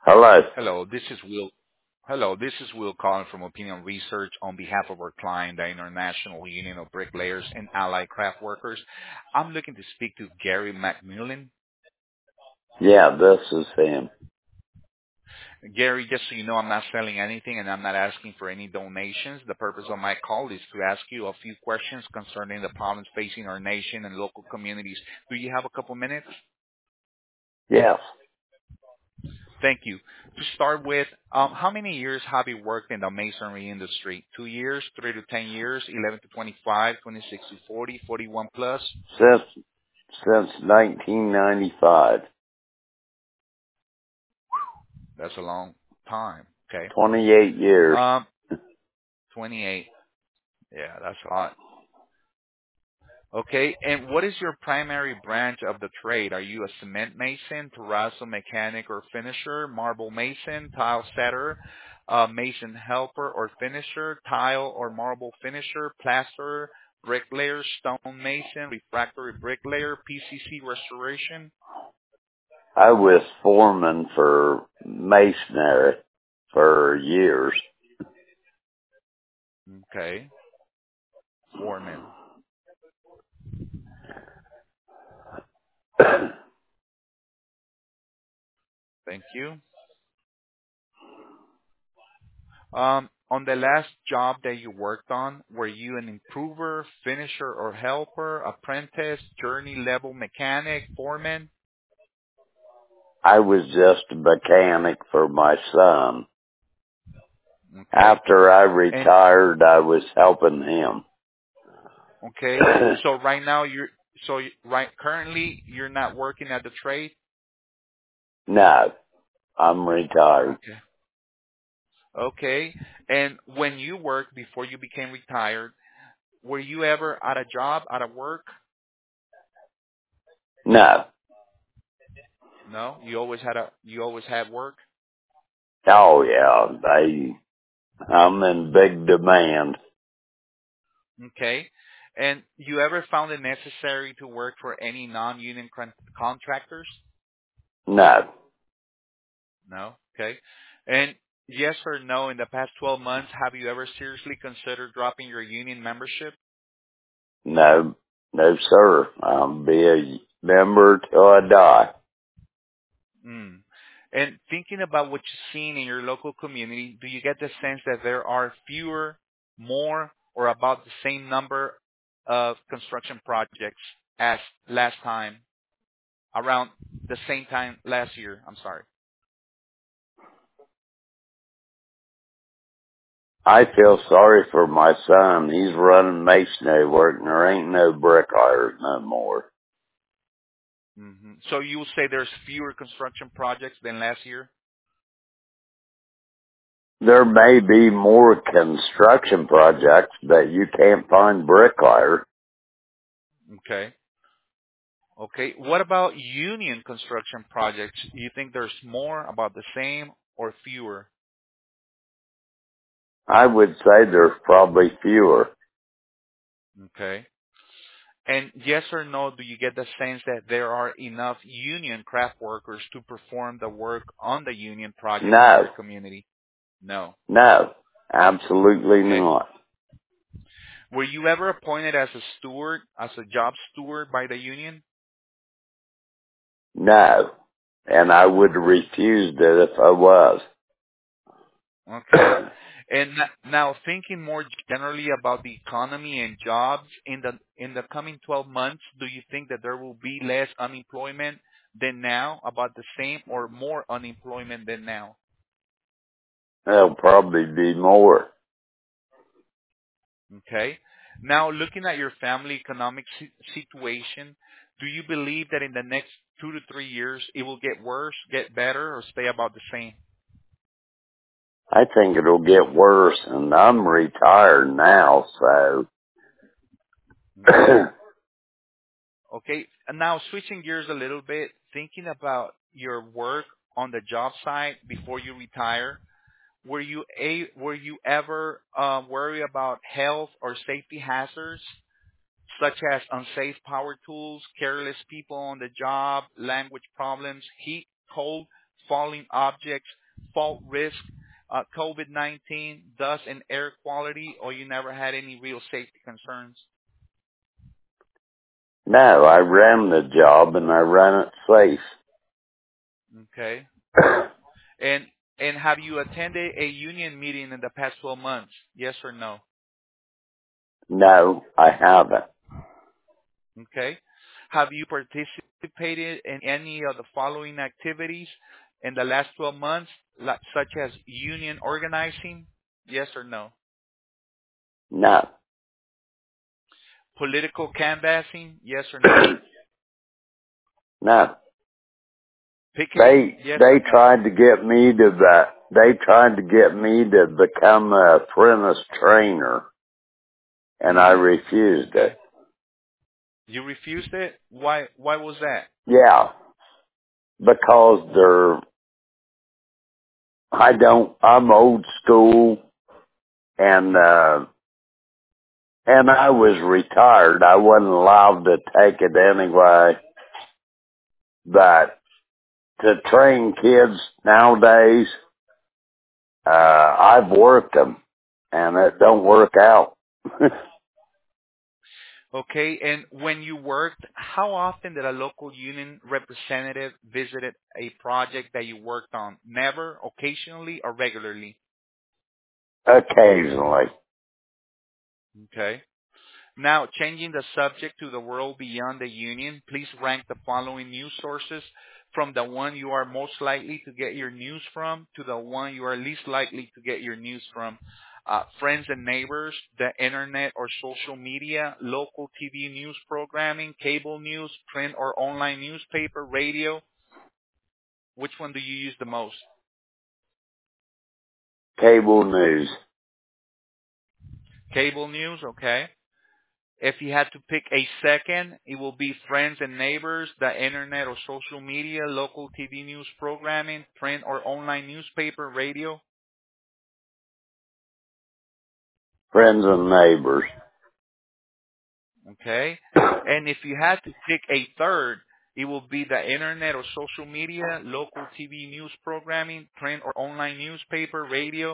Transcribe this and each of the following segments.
Hello. Hello, this is Will. Hello, this is Will calling from Opinion Research on behalf of our client, the International Union of Bricklayers and Allied Craft Workers. I'm looking to speak to Gary McMillan. Yeah, this is him. Gary, just so you know, I'm not selling anything and I'm not asking for any donations. The purpose of my call is to ask you a few questions concerning the problems facing our nation and local communities. Do you have a couple minutes? Yes. Thank you. To start with, how many years have you worked in the masonry industry? 2 years, 3 to 10 years, 11 to 25, 26 to 40, 41 plus? Since 1995. That's a long time. Okay. 28 years. Um, 28. Yeah, that's a lot. Okay. And what is your primary branch of the trade? Are you a cement mason, terrazzo mechanic or finisher, marble mason, tile setter, mason helper or finisher, tile or marble finisher, plasterer, bricklayer, stone mason, refractory bricklayer, PCC restoration? I was foreman for masonry for years. Okay. Foreman. Thank you. On the last job that you worked on, were you an improver, finisher, or helper, apprentice, journey level mechanic, foreman? I was just a mechanic for my son. Okay. After I And retired, I was helping him. okay. So right now right currently you're not working at the trade? No, I'm retired. Okay. Okay. And when you worked before you became retired, were you ever at a job, at a work? No. No? You always had work? Oh yeah, I'm in big demand. Okay. And you ever found it necessary to work for any non-union contractors? No. No. Okay. And yes or no, in the past 12 months, have you ever seriously considered dropping your union membership? No. No sir. I'll be a member till I die. Mm. And thinking about what you've seen in your local community, do you get the sense that there are fewer, more, or about the same number of construction projects as last time, around the same time last year? I'm sorry. I feel sorry for my son. He's running masonry work and there ain't no bricklayers no more. So you will say there's fewer construction projects than last year? There may be more construction projects, but you can't find bricklayers. Okay. Okay. What about union construction projects? Do you think there's more, about the same, or fewer? I would say there's probably fewer. Okay. And yes or no, do you get the sense that there are enough union craft workers to perform the work on the union projects in No. your community? No. No. Absolutely Okay. not. Were you ever appointed as a steward, as a job steward by the union? No. And I would have refused it if I was. Okay. And now thinking more generally about the economy and jobs in the coming 12 months, do you think that there will be less unemployment than now, about the same, or more unemployment than now? There'll probably be more. Okay. Now looking at your family economic situation, do you believe that in the next 2 to 3 years it will get worse, get better, or stay about the same? I think it'll get worse and I'm retired now, so Okay. Okay. And now switching gears a little bit, thinking about your work on the job site before you retire, were you ever worried about health or safety hazards such as unsafe power tools, careless people on the job, language problems, heat, cold, falling objects, fault risk, COVID-19, dust and air quality, or you never had any real safety concerns? No, I ran the job and I ran it safe. Okay. And have you attended a union meeting in the past 12 months? Yes or no? No, I haven't. Okay. Have you participated in any of the following activities in the last 12 months, such as union organizing? Yes or no? No. Political canvassing? Yes or no? No. Picketing? Yes or They no? tried to get me to become an apprentice trainer, and I refused Okay. it. You refused it? Why was that? Yeah, because I'm old school, and I was retired. I wasn't allowed to take it anyway, but to train kids nowadays, I've worked them, and it don't work out. Okay, and when you worked, how often did a local union representative visit a project that you worked on? Never, occasionally, or regularly? Occasionally. Okay. Now, changing the subject to the world beyond the union, please rank the following news sources from the one you are most likely to get your news from to the one you are least likely to get your news from. Friends and neighbors, the internet or social media, local TV news programming, cable news, print or online newspaper, radio. Which one do you use the most? Cable news. Cable news, okay. If you had to pick a second, it will be friends and neighbors, the internet or social media, local TV news programming, print or online newspaper, radio. Friends and neighbors. Okay. And if you had to pick a third, it will be the internet or social media, local TV news programming, print or online newspaper, radio.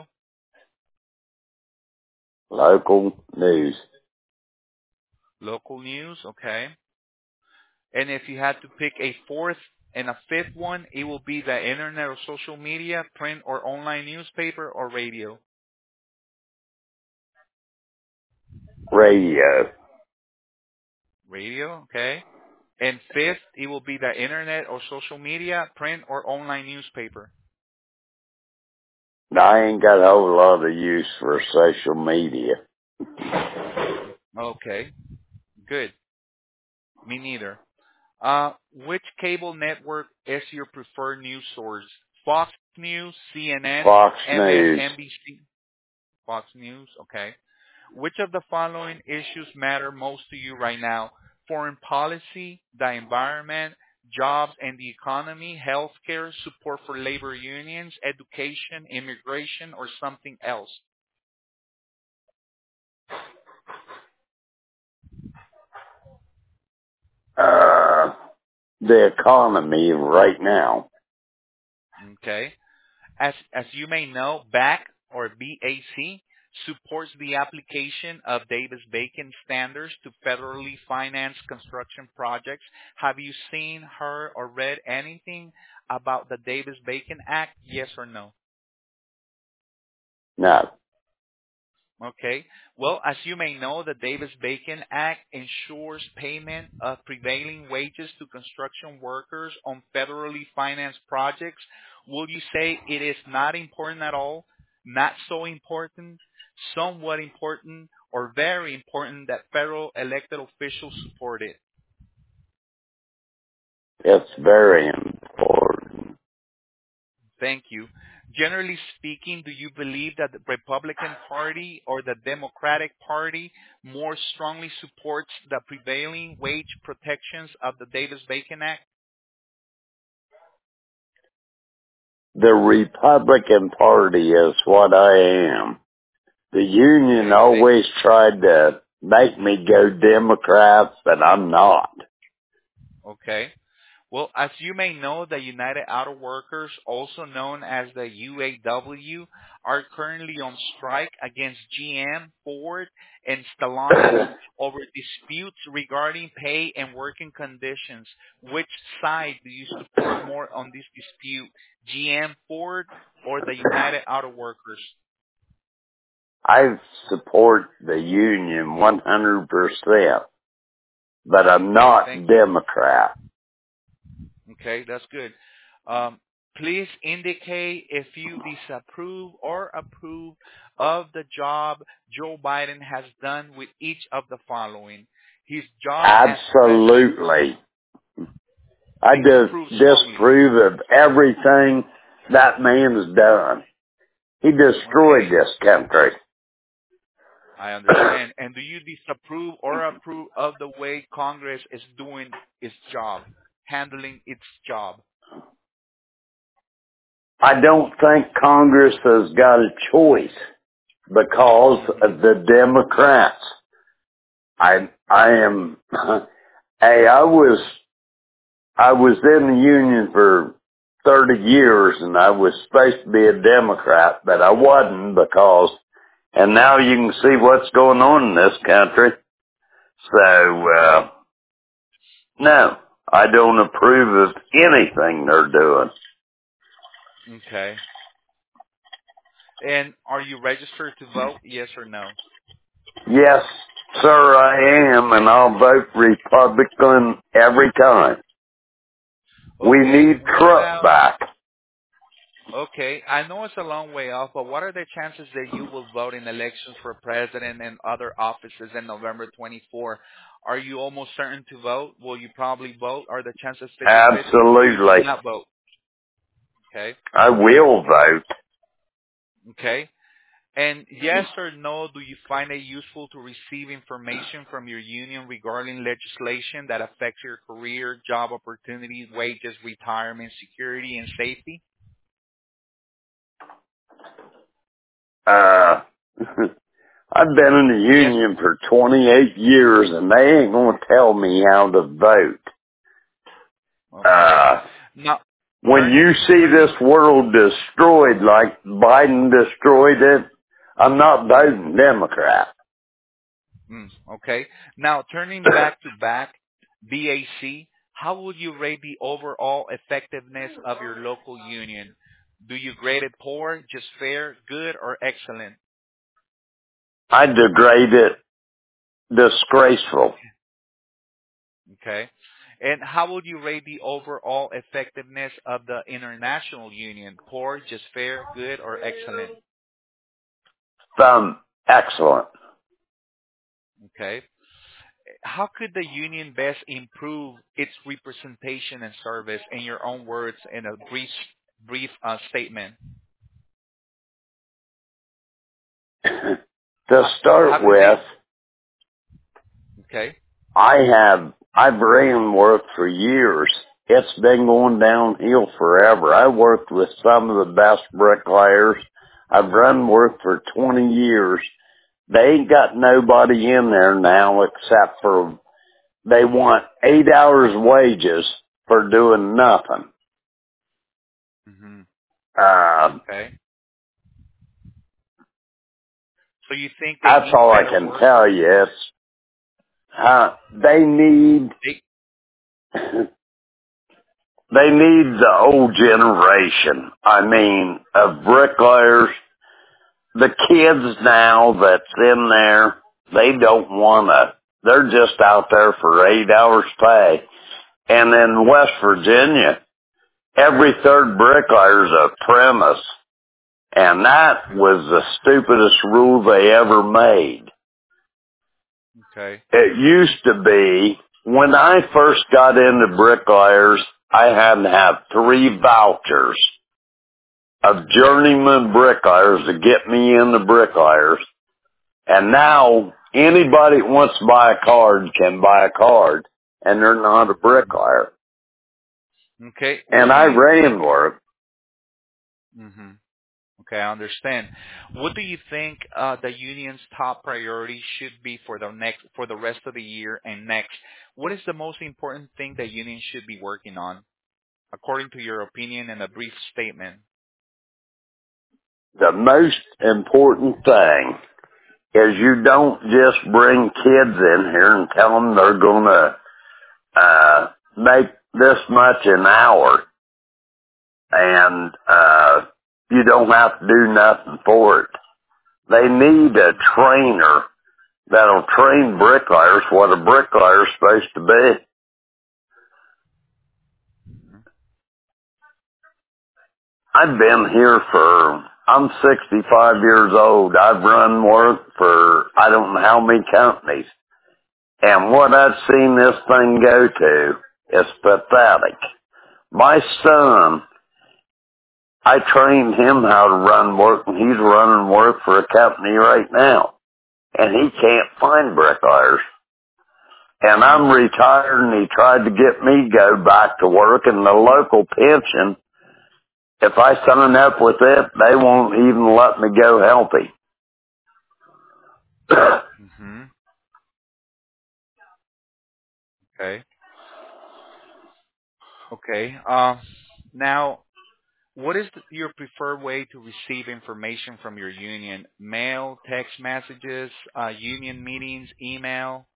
Local news. Local news, okay. And if you had to pick a fourth and a fifth one, it will be the internet or social media, print or online newspaper, or radio. Radio. Radio, okay. And fifth, it will be the internet or social media, print or online newspaper. I ain't got a whole lot of use for social media. Okay, good. Me neither. Which cable network is your preferred news source? Fox News, CNN, Fox News. MSNBC? Fox News, okay. Which of the following issues matter most to you right now? Foreign policy, the environment, jobs and the economy, healthcare, support for labor unions, education, immigration, or something else? The economy right now. Okay. As you may know, BAC or BAC supports the application of Davis-Bacon standards to federally financed construction projects. Have you seen, heard, or read anything about the Davis-Bacon Act? Yes or no? No. Okay. Well, as you may know, the Davis-Bacon Act ensures payment of prevailing wages to construction workers on federally financed projects. Will you say it is not important at all, not so important, somewhat important, or very important that federal elected officials support it? It's very important. Thank you. Generally speaking, do you believe that the Republican Party or the Democratic Party more strongly supports the prevailing wage protections of the Davis-Bacon Act? The Republican Party is what I am. The union Okay, thank always tried to make me go Democrats, but I'm not. Okay. Well, as you may know, the United Auto Workers, also known as the UAW, are currently on strike against GM, Ford, and Stellantis over disputes regarding pay and working conditions. Which side do you support more on this dispute, GM, Ford, or the United Auto Workers? I support the union 100%, but I'm Okay, not thank you. Democrat. Okay, that's good. Please indicate if you disapprove or approve of the job Joe Biden has done with each of the following. His job as president. Absolutely. I Please approve strongly. disapprove of everything that man's done. He destroyed Okay, this country. I understand. And do you disapprove or approve of the way Congress is doing its job, handling its job? I don't think Congress has got a choice because Hmm. of the Democrats. I am, hey, I was in the union for 30 years and I was supposed to be a Democrat, but I wasn't because, and now you can see what's going on in this country. So, no, I don't approve of anything they're doing. Okay. And are you registered to vote? Yes or no? Yes, sir, I am, and I'll vote Republican every time. We Okay. need What Trump about, back. okay, I know it's a long way off, but what are the chances that you will vote in elections for president and other offices in November 24? Are you almost certain to vote? Will you probably vote? Are the chances 50-50, or you may Absolutely. not vote? Okay. I will vote. Okay. And yes or no, do you find it useful to receive information from your union regarding legislation that affects your career, job opportunities, wages, retirement, security, and safety? Uh, I've been in the Yes. union for 28 years and they ain't gonna tell me how to vote. Okay. Uh, Now, when you see this turning. world destroyed like Biden destroyed it, I'm not Mhm. voting Democrat. Okay. Now, turning back, BAC, how would you rate the overall effectiveness of your local union? Do you grade it poor, just fair, good, or excellent? I degrade it disgraceful. Okay. And how would you rate the overall effectiveness of the international union? Poor, just fair, good, or excellent? Excellent. Okay. How could the union best improve its representation and service, in your own words, in a brief statement? To How start could they? with, Okay. I've ran work for years. It's been going downhill forever. I worked with some of the best bricklayers. I've run work for 20 years. They ain't got nobody in there now except for they want 8 hours wages for doing nothing. Hmm. Uh, Okay. So you think they that's need all I better can tell workers? you. They need, They, they need the old generation. I mean, of bricklayers. The kids now that's in there, they don't wanna, they're just out there for 8 hours pay. And in West Virginia, every third bricklayer's a premise. And that was the stupidest rule they ever made. okay. It used to be, when I first got into bricklayers, I had to have 3 vouchers of journeyman bricklayers to get me into bricklayers. And now, anybody that wants to buy a card can buy a card, and they're not a bricklayer. Okay. And What do I you think? ran work. Hmm. Okay, I understand. What do you think the union's top priority should be for the rest of the year and next? What is the most important thing the union should be working on, according to your opinion and a brief statement? The most important thing is you don't just bring kids in here and tell them they're going to make this much an hour, and you don't have to do nothing for it. They need a trainer that'll train bricklayers what a bricklayer's supposed to be. I've been here I'm 65 years old. I've run work for I don't know how many companies. And what I've seen this thing go to is pathetic. My son, I trained him how to run work, and he's running work for a company right now. And he can't find bricklayers. And I'm retired, and he tried to get me to go back to work, and the local pension, if I sign up with it, they won't even let me go help him. Mm-hmm. Okay. Okay. Now, what is your preferred way to receive information from your union? Mail, text messages, union meetings, email?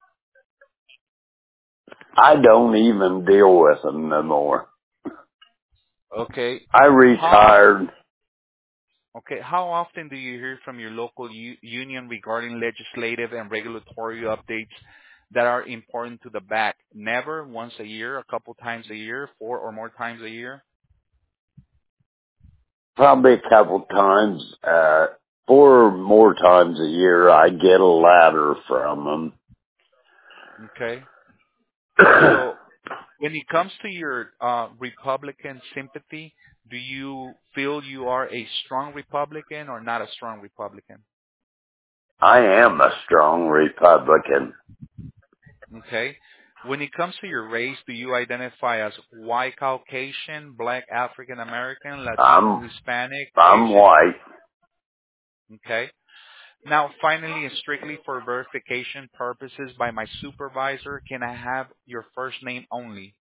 I don't even deal with them no more. Okay. I How retired. Okay. How often do you hear from your local union regarding legislative and regulatory updates that are important to the back? Never, once a year, a couple times a year, 4 or more times a year? Probably a couple times, 4 more times a year, I get a letter from Okay. them. So when it comes to your Republican sympathy, do you feel you are a strong Republican or not a strong Republican? I am a strong Republican. Okay. When it comes to your race, do you identify as white Caucasian, black African American, Latino, I'm, Hispanic, I'm Asian? white. Okay. Now, finally, and strictly for verification purposes by my supervisor, can I have your first name only?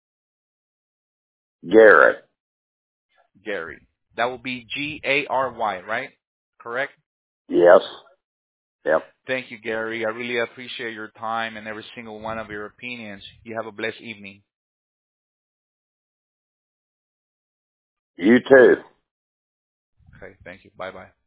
Garrett. Gary. That will be Gary, right? Correct? Yes. Yep. Thank you, Gary. I really appreciate your time and every single one of your opinions. You have a blessed evening. You too. Okay. Thank you. Bye-bye.